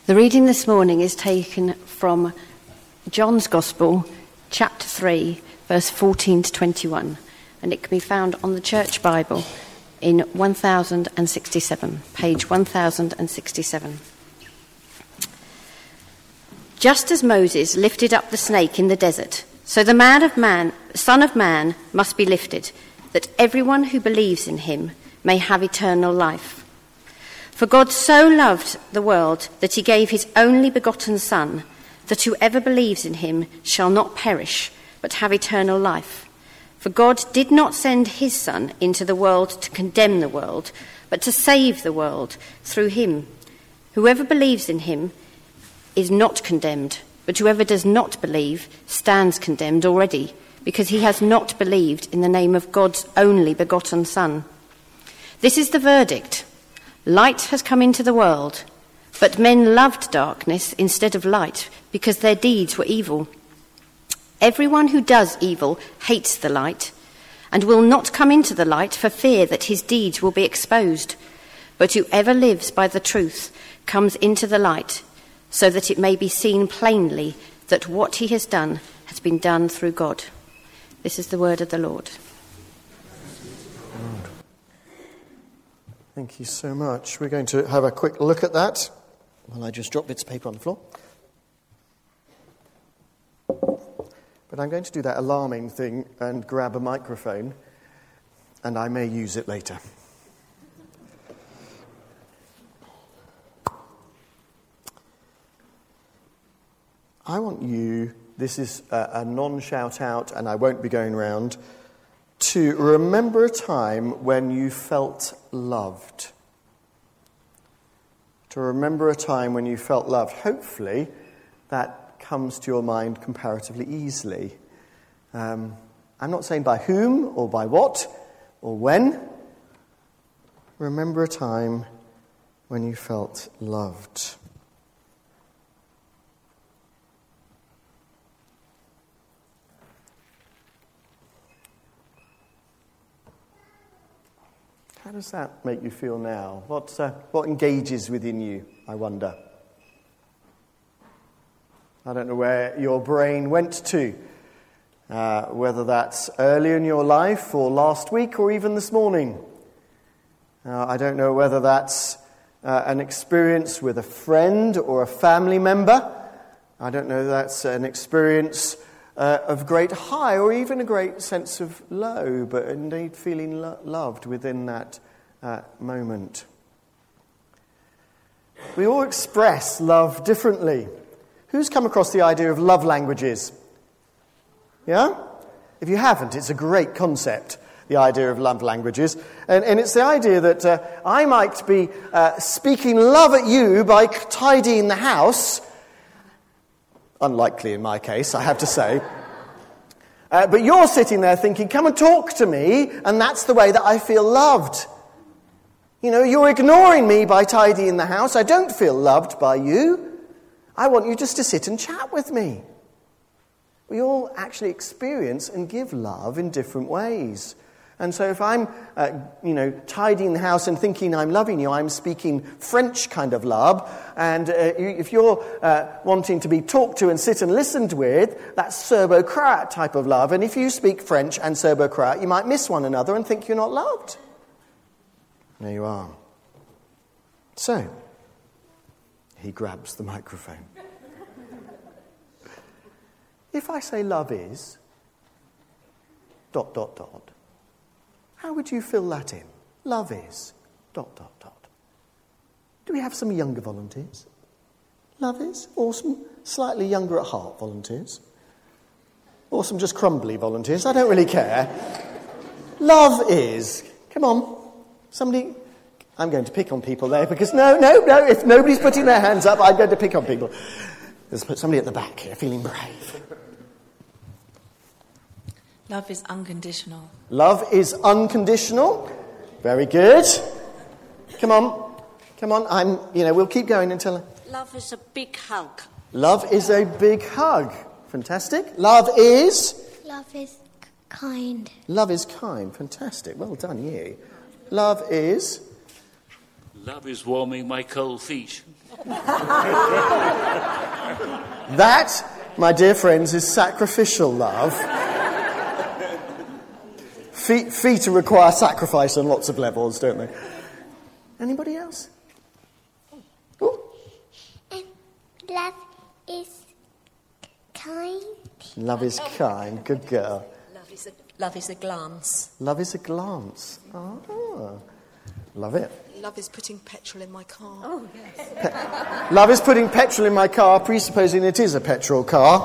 The reading this morning is taken from John's Gospel, chapter 3, verse 14 to 21, and it can be found on the Church Bible in 1067, page 1067. Just as Moses lifted up the snake in the desert, so the Son of Man must be lifted, that everyone who believes in him may have eternal life. For God so loved the world that he gave his only begotten Son, that whoever believes in him shall not perish, but have eternal life. For God did not send his Son into the world to condemn the world, but to save the world through him. Whoever believes in him is not condemned, but whoever does not believe stands condemned already, because he has not believed in the name of God's only begotten Son. This is the verdict. Light has come into the world, but men loved darkness instead of light, because their deeds were evil. Everyone who does evil hates the light, and will not come into the light for fear that his deeds will be exposed. But whoever lives by the truth comes into the light, so that it may be seen plainly that what he has done has been done through God. This is the word of the Lord. Thank you so much. We're going to have a quick look at that. Well, I just dropped bits of paper on the floor. But I'm going to do that alarming thing and grab a microphone, and I may use it later. I want you, this is a non-shout out, and I won't be going round, to remember a time when you felt loved. To remember a time when you felt loved. Hopefully, that comes to your mind comparatively easily. I'm not saying by whom, or by what, or when. Remember a time when you felt loved. How does that make you feel now? What engages within you, I wonder? I don't know where your brain went to, whether that's early in your life or last week or even this morning. I don't know whether that's an experience with a friend or a family member. I don't know if that's an experience of great high or even a great sense of low, but indeed feeling loved within that moment. We all express love differently. Who's come across the idea of love languages? Yeah? If you haven't, it's a great concept, the idea of love languages. And it's the idea that I might be speaking love at you by tidying the house. Unlikely in my case, I have to say. But you're sitting there thinking, come and talk to me, and that's the way that I feel loved. You know, you're ignoring me by tidying the house. I don't feel loved by you. I want you just to sit and chat with me. We all actually experience and give love in different ways. And so if I'm, tidying the house and thinking I'm loving you, I'm speaking French kind of love. And if you're wanting to be talked to and sit and listened with, that's Serbo-Croat type of love. And if you speak French and Serbo-Croat, you might miss one another and think you're not loved. There you are. So, he grabs the microphone. If I say love is... ... how would you fill that in? Love is... ... Do we have some younger volunteers? Love is? Awesome. Slightly younger at heart volunteers. Or some just crumbly volunteers. I don't really care. Love is... Come on. Somebody... I'm going to pick on people there because no. If nobody's putting their hands up, I'm going to pick on people. Let's put somebody at the back here feeling brave. Love is unconditional. Love is unconditional. Very good. Come on. We'll keep going until... Love is a big hug. Love is a big hug. Fantastic. Love is... Love is kind. Love is kind. Fantastic. Well done, you. Love is... Love is warming my cold feet. That, my dear friends, is sacrificial love. Feet require sacrifice on lots of levels, don't they? Anybody else? Ooh. Love is kind. Love is kind. Good girl. Love is a glance. Love is a glance. Oh, love it. Love is putting petrol in my car. Oh, yes. Love is putting petrol in my car, presupposing it is a petrol car.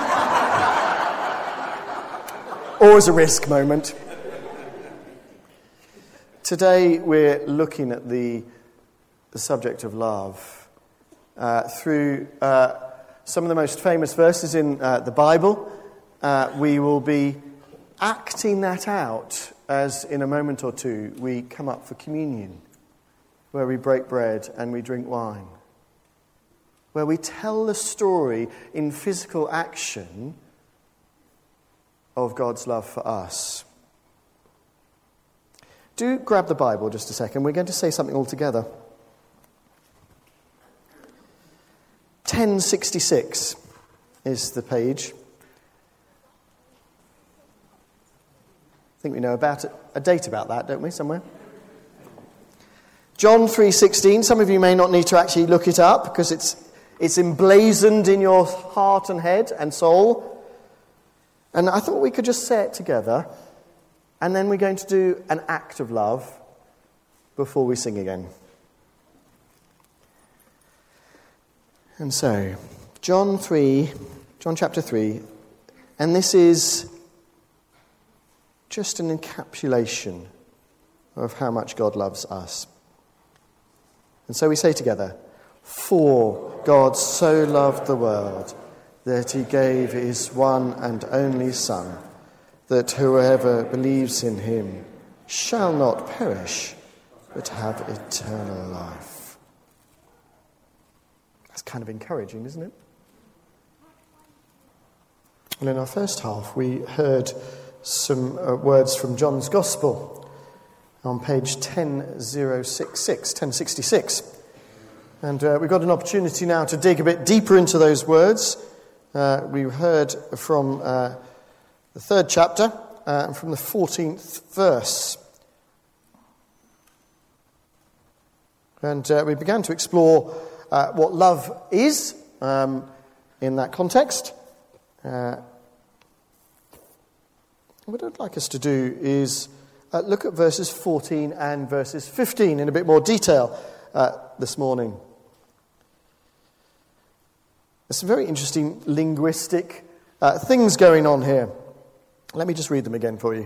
Always a risk moment. Today we're looking at the subject of love through some of the most famous verses in the Bible. We will be acting that out as in a moment or two we come up for communion, where we break bread and we drink wine, where we tell the story in physical action of God's love for us. Do grab the Bible just a second. We're going to say something all together. 1066 is the page. I think we know about a date about that, don't we, somewhere? John 3:16. Some of you may not need to actually look it up because it's emblazoned in your heart and head and soul. And I thought we could just say it together. And then we're going to do an act of love before we sing again. And so, John chapter 3, and this is just an encapsulation of how much God loves us. And so we say together, "For God so loved the world that he gave his one and only Son, that whoever believes in him shall not perish, but have eternal life." That's kind of encouraging, isn't it? Well, in our first half, we heard some words from John's Gospel on page 1066. And we've got an opportunity now to dig a bit deeper into those words. We heard from the 3rd chapter, from the 14th verse. And we began to explore what love is in that context. What I'd like us to do is look at verses 14 and verses 15 in a bit more detail this morning. There's some very interesting linguistic things going on here. Let me just read them again for you.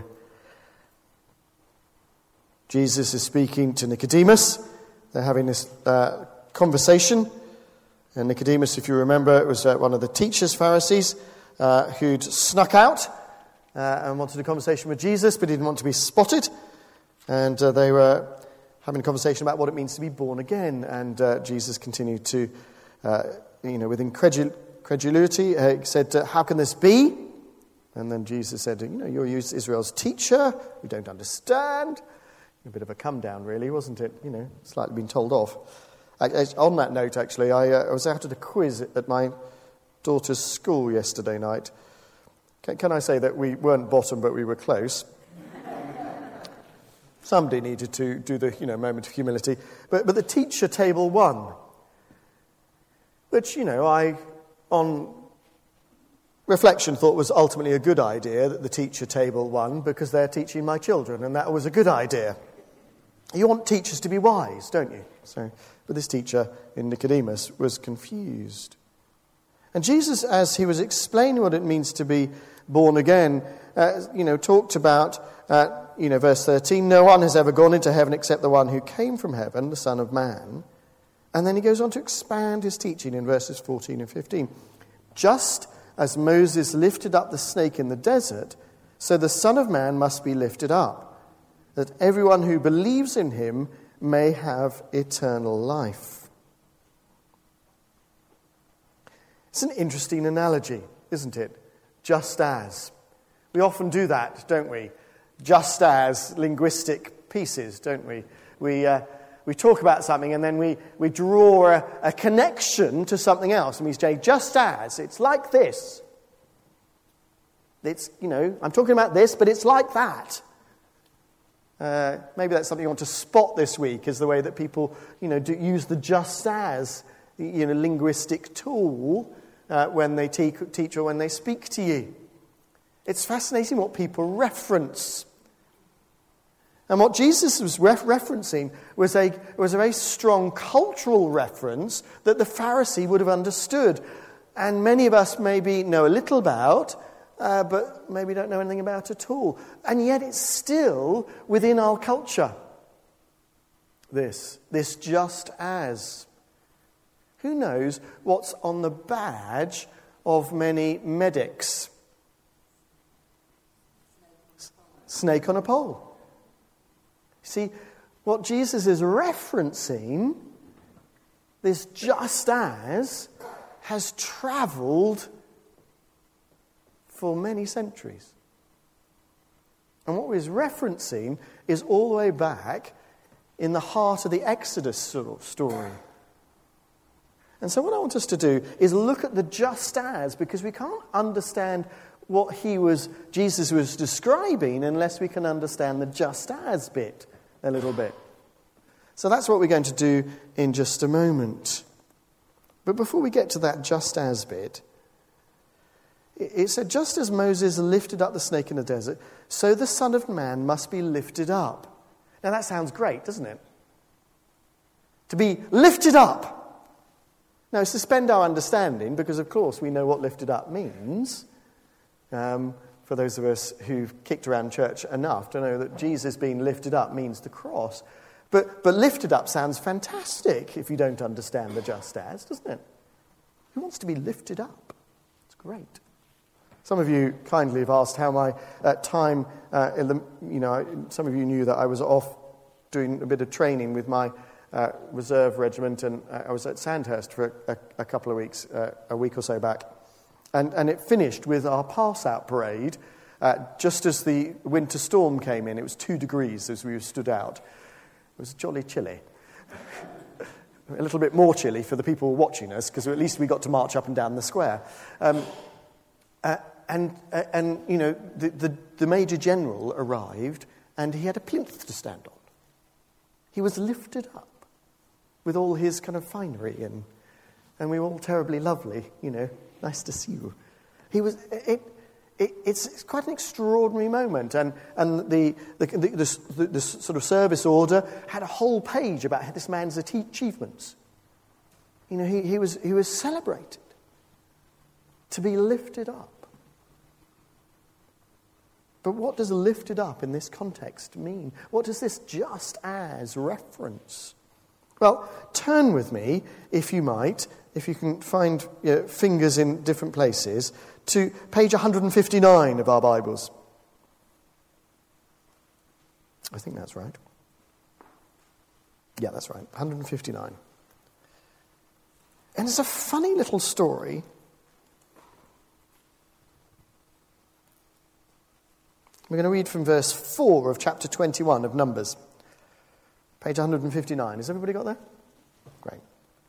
Jesus is speaking to Nicodemus. They're having this conversation. And Nicodemus, if you remember, was one of the teachers, Pharisees, who'd snuck out and wanted a conversation with Jesus, but he didn't want to be spotted. And they were having a conversation about what it means to be born again. And Jesus continued to, with incredulity, said, "How can this be?" And then Jesus said, "You're Israel's teacher. We don't understand." A bit of a come down, really, wasn't it? Slightly been told off. On that note, actually, I was out at a quiz at my daughter's school yesterday night. Can I say that we weren't bottom, but we were close? Somebody needed to do the, moment of humility. But the teacher table won. Which, I, on reflection, thought was ultimately a good idea that the teacher table won because they're teaching my children, and that was a good idea. You want teachers to be wise, don't you? But this teacher in Nicodemus was confused. And Jesus, as he was explaining what it means to be born again, talked about, verse 13, "No one has ever gone into heaven except the one who came from heaven, the Son of Man." And then he goes on to expand his teaching in verses 14 and 15. "Just as Moses lifted up the snake in the desert, so the Son of Man must be lifted up, that everyone who believes in him may have eternal life." It's an interesting analogy, isn't it? Just as. We often do that, don't we? Just as linguistic pieces, don't we? We we talk about something and then we draw a connection to something else. And we say, just as, it's like this. It's, I'm talking about this, but it's like that. Maybe that's something you want to spot this week, is the way that people, do use the just as, linguistic tool when they teach or when they speak to you. It's fascinating what people reference. And what Jesus was referencing was a very strong cultural reference that the Pharisee would have understood. And many of us maybe know a little about, but maybe don't know anything about at all. And yet it's still within our culture. This just as. Who knows what's on the badge of many medics? Snake on a pole. See, what Jesus is referencing, this just as, has travelled for many centuries. And what he's referencing is all the way back in the heart of the Exodus story. And so what I want us to do is look at the just as, because we can't understand what Jesus was describing unless we can understand the just as bit a little bit. So that's what we're going to do in just a moment. But before we get to that just as bit, it said, just as Moses lifted up the snake in the desert, so the Son of Man must be lifted up. Now that sounds great, doesn't it? To be lifted up. Now suspend our understanding, because of course we know what lifted up means. For those of us who've kicked around church enough to know that Jesus being lifted up means the cross. But lifted up sounds fantastic if you don't understand the just as, doesn't it? Who wants to be lifted up? It's great. Some of you kindly have asked how my time, some of you knew that I was off doing a bit of training with my reserve regiment, and I was at Sandhurst for a couple of weeks, a week or so back. And it finished with our pass-out parade just as the winter storm came in. It was 2 degrees as we stood out. It was jolly chilly. A little bit more chilly for the people watching us, because at least we got to march up and down the square. The Major General arrived, and he had a plinth to stand on. He was lifted up with all his kind of finery, and we were all terribly lovely, Nice to see you. It's quite an extraordinary moment, and the sort of service order had a whole page about this man's achievements. He was celebrated to be lifted up. But what does lifted up in this context mean? What does this just as reference? Well, turn with me, if you might, if you can find fingers in different places, to page 159 of our Bibles. I think that's right. Yeah, that's right, 159. And it's a funny little story. We're going to read from verse 4 of chapter 21 of Numbers. Page 159. Has everybody got there? Great.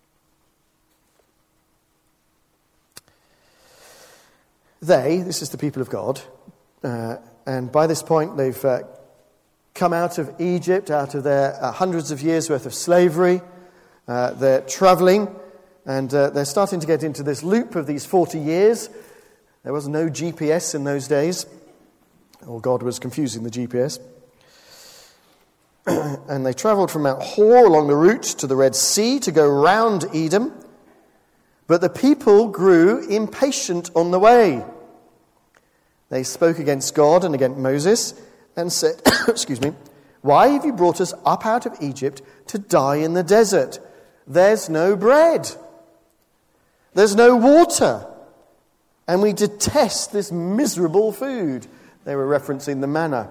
This is the people of God, and by this point they've come out of Egypt, out of their hundreds of years' worth of slavery. They're travelling, and they're starting to get into this loop of these 40 years. There was no GPS in those days, or God was confusing the GPS. And they travelled from Mount Hor along the route to the Red Sea to go round Edom. But the people grew impatient on the way. They spoke against God and against Moses and said, "Why have you brought us up out of Egypt to die in the desert? There's no bread. There's no water. And we detest this miserable food." They were referencing the manna.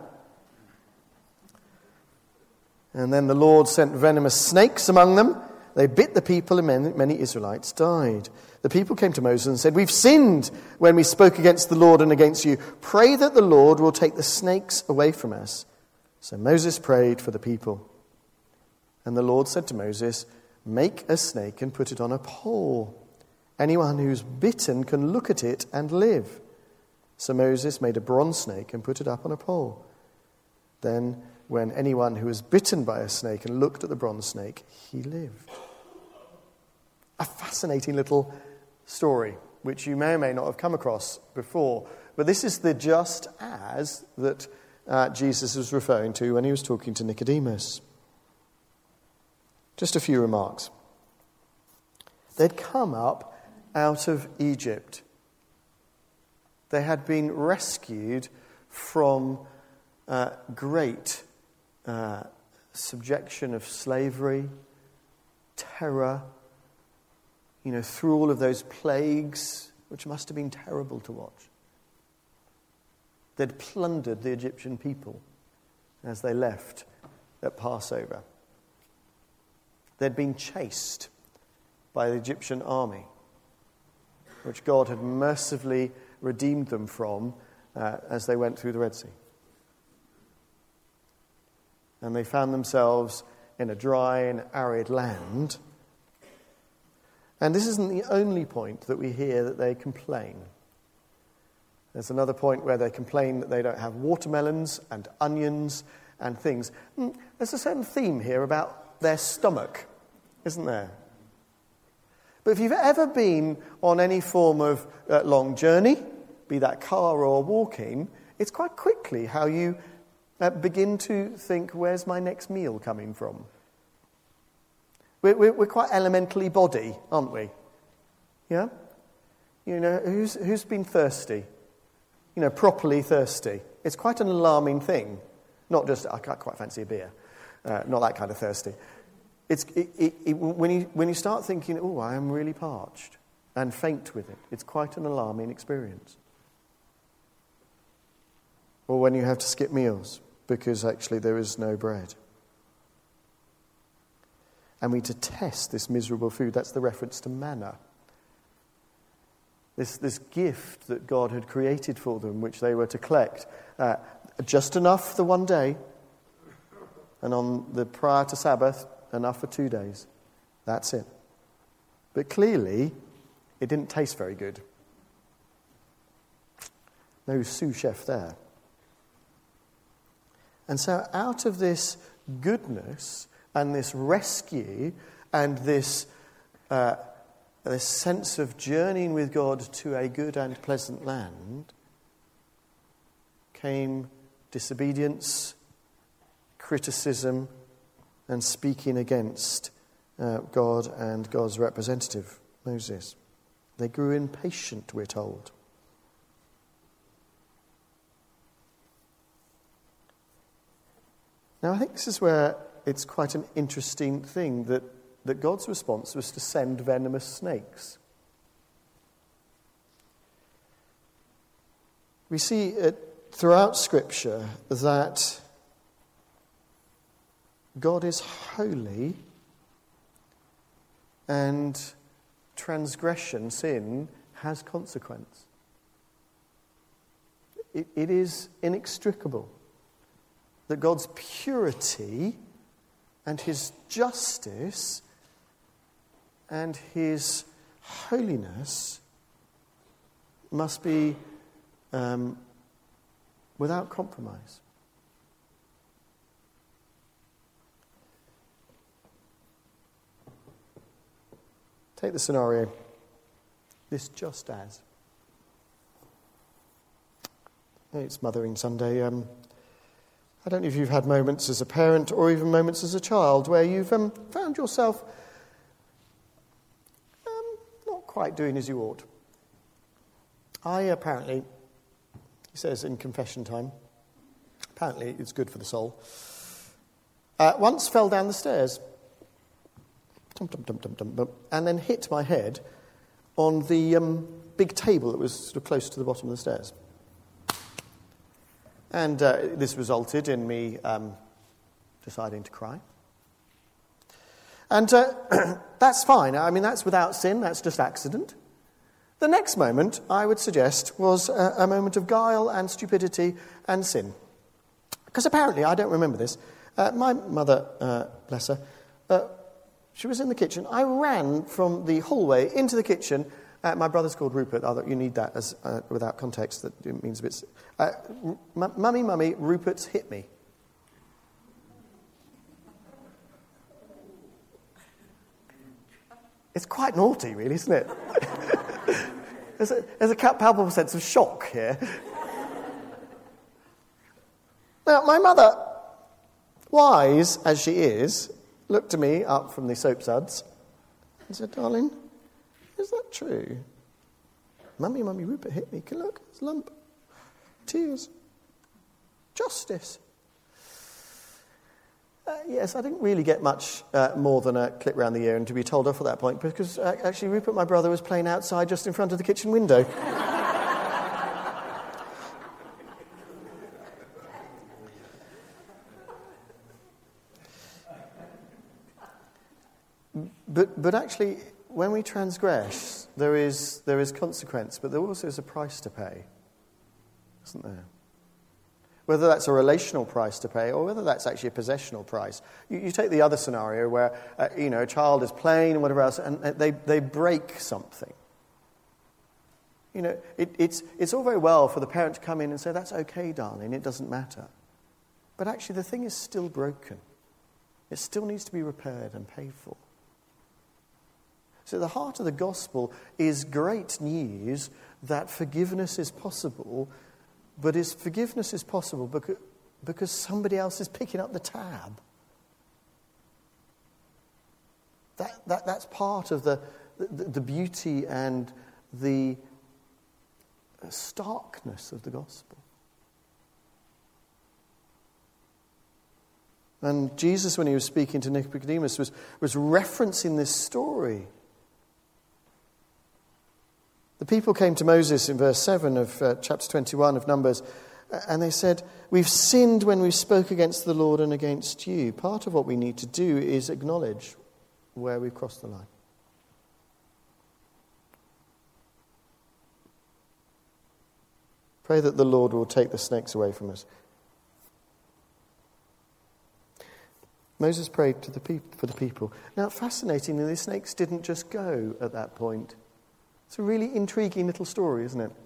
And then the Lord sent venomous snakes among them. They bit the people, and many Israelites died. The people came to Moses and said, "We've sinned when we spoke against the Lord and against you. Pray that the Lord will take the snakes away from us." So Moses prayed for the people. And the Lord said to Moses, "Make a snake and put it on a pole. Anyone who's bitten can look at it and live." So Moses made a bronze snake and put it up on a pole. Then, when anyone who was bitten by a snake and looked at the bronze snake, he lived. A fascinating little story, which you may or may not have come across before. But this is the just as that Jesus was referring to when he was talking to Nicodemus. Just a few remarks. They'd come up out of Egypt. They had been rescued from great subjection of slavery, terror, through all of those plagues, which must have been terrible to watch. They'd plundered the Egyptian people as they left at Passover. They'd been chased by the Egyptian army, which God had mercifully redeemed them from as they went through the Red Sea. And they found themselves in a dry and arid land. And this isn't the only point that we hear that they complain. There's another point where they complain that they don't have watermelons and onions and things. There's a certain theme here about their stomach, isn't there? But if you've ever been on any form of long journey, be that car or walking, it's quite quickly how you begin to think, where's my next meal coming from? We're quite elementally body, aren't we? Yeah? Who's been thirsty? Properly thirsty. It's quite an alarming thing. Not just, I quite fancy a beer. Not that kind of thirsty. When you start thinking, oh, I am really parched, and faint with it, it's quite an alarming experience. Or when you have to skip meals because actually there is no bread. And we detest this miserable food. That's the reference to manna. This gift that God had created for them, which they were to collect just enough for one day, and on the prior to Sabbath, enough for 2 days. That's it. But clearly, it didn't taste very good. No sous chef there. And so out of this goodness and this rescue and this sense of journeying with God to a good and pleasant land came disobedience, criticism, and speaking against God and God's representative, Moses. They grew impatient, we're told. Now, I think this is where it's quite an interesting thing that God's response was to send venomous snakes. We see throughout Scripture that God is holy and transgression, sin, has consequence. It is inextricable that God's purity and his justice and his holiness must be without compromise. Take the scenario, this just as. It's Mothering Sunday. I don't know if you've had moments as a parent or even moments as a child where you've found yourself not quite doing as you ought. I apparently, he says in confession time, apparently it's good for the soul, once fell down the stairs. And then hit my head on the big table that was sort of close to the bottom of the stairs. And this resulted in me deciding to cry. And that's fine. I mean, that's without sin. That's just accident. The next moment, I would suggest, was a moment of guile and stupidity and sin. Because apparently, I don't remember this, my mother, bless her, She was in the kitchen. I ran from the hallway into the kitchen. My brother's called Rupert. You need that as without context. That means a bit. Mummy, Rupert's hit me. It's quite naughty, really, isn't it? There's a palpable sense of shock here. Now, my mother, wise as she is, looked at me up from the soap suds and said, "Darling, is that true? Mummy, Rupert hit me. Look, it's a lump. Tears. Justice." Yes, I didn't really get much more than a clip round the ear and to be told off at that point, because actually Rupert, my brother, was playing outside just in front of the kitchen window. But actually, when we transgress, there is consequence, but there also is a price to pay, isn't there? Whether that's a relational price to pay or whether that's actually a possessional price. You take the other scenario where, a child is playing and whatever else, and they break something. It's all very well for the parent to come in and say, "That's okay, darling, it doesn't matter." But actually the thing is still broken. It still needs to be repaired and paid for. So the heart of the gospel is great news that forgiveness is possible, but forgiveness is possible because somebody else is picking up the tab. That's part of the beauty and the starkness of the gospel. And Jesus, when he was speaking to Nicodemus, was referencing this story. The people came to Moses in verse 7 of chapter 21 of Numbers, and they said, "We've sinned when we spoke against the Lord and against you." Part of what we need to do is acknowledge where we've crossed the line. Pray that the Lord will take the snakes away from us. Moses prayed for the people. Now, fascinatingly, the snakes didn't just go at that point. It's a really intriguing little story, isn't it?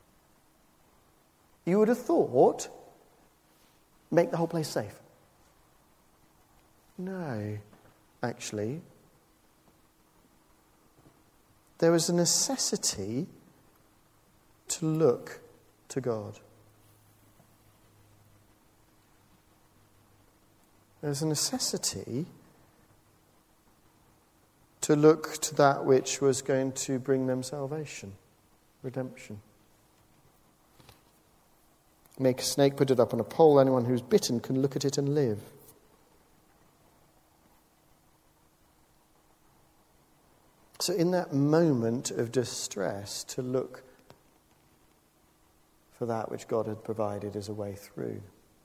You would have thought, make the whole place safe. No, actually. There was a necessity to look to God. There's a necessity to look to that which was going to bring them salvation, redemption. Make a snake, put it up on a pole. Anyone who's bitten can look at it and live. So in that moment of distress, to look for that which God had provided as a way through.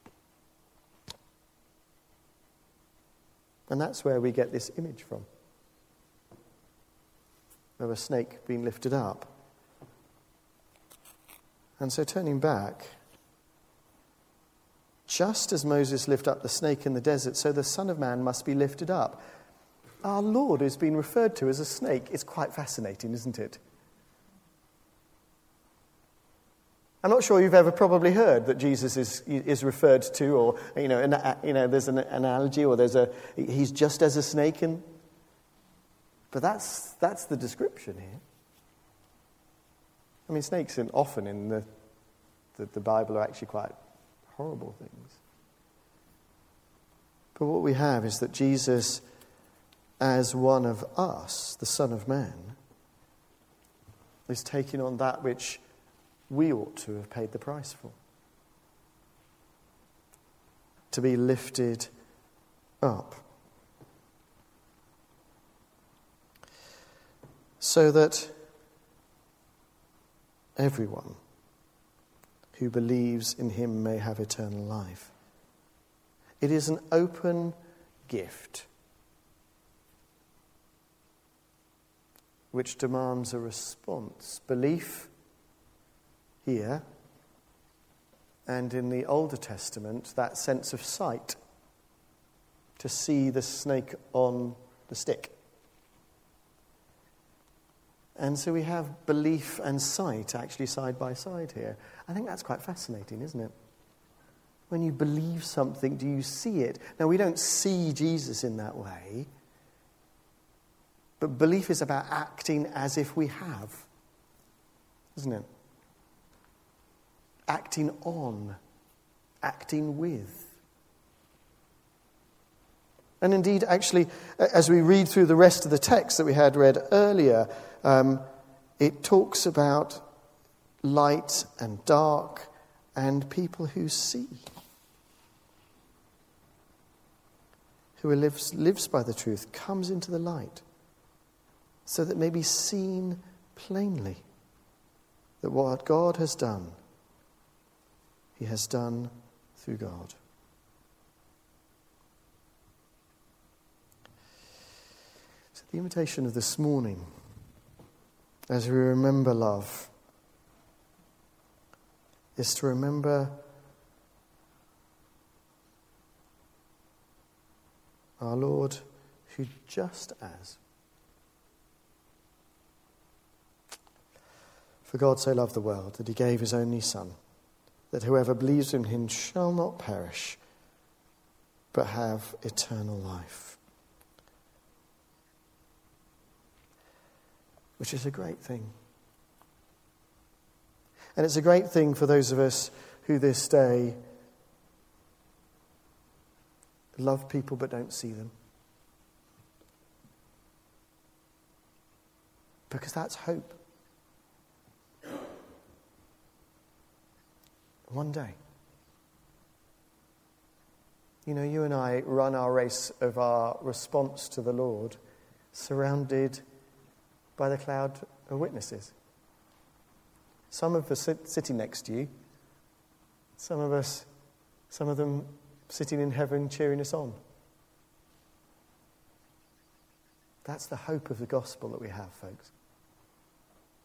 And that's where we get this image from, of a snake being lifted up. And so turning back, just as Moses lifted up the snake in the desert, so the Son of Man must be lifted up. Our Lord is being referred to as a snake. It's quite fascinating, isn't it? I'm not sure you've ever probably heard that Jesus is referred to, or there's an analogy, or he's just as a snake, but that's the description here. I mean, snakes often in the Bible are actually quite horrible things. But what we have is that Jesus, as one of us, the Son of Man, is taking on that which we ought to have paid the price for. To be lifted up. So that everyone who believes in him may have eternal life. It is an open gift which demands a response. Belief here, and in the Older Testament, that sense of sight. to see the snake on the stick. And so we have belief and sight actually side by side here. I think that's quite fascinating, isn't it? When you believe something, do you see it? Now, we don't see Jesus in that way, but belief is about acting as if we have, isn't it? Acting on, acting with. And indeed, actually, as we read through the rest of the text that we had read earlier, it talks about light and dark and people who see. Who lives by the truth comes into the light so that it may be seen plainly that what God has done, he has done through God. So the invitation of this morning, as we remember love, is to remember our Lord, who just as. For God so loved the world that he gave his only Son, that whoever believes in him shall not perish, but have eternal life. Which is a great thing. And it's a great thing for those of us who this day love people but don't see them. Because that's hope. One day. You know, you and I run our race of our response to the Lord surrounded by the cloud of witnesses. Some of us sitting next to you, some of them sitting in heaven cheering us on. That's the hope of the gospel that we have, folks.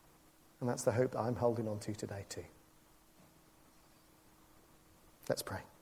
And that's the hope that I'm holding on to today too. Let's pray.